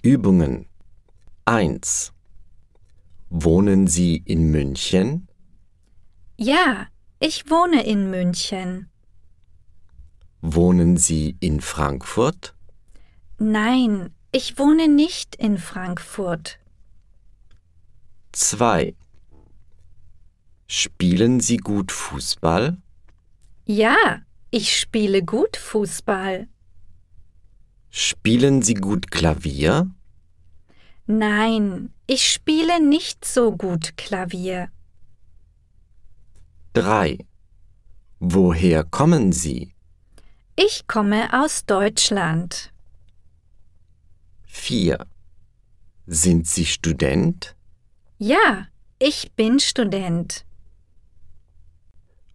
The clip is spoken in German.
Übungen 1. Wohnen Sie in München? Ja, ich wohne in München. Wohnen Sie in Frankfurt? Nein, ich wohne nicht in Frankfurt. 2. Spielen Sie gut Fußball? Ja, ich spiele gut Fußball. Spielen Sie gut Klavier? Nein, ich spiele nicht so gut Klavier. 3. Woher kommen Sie? Ich komme aus Deutschland. 4. Sind Sie Student? Ja, ich bin Student.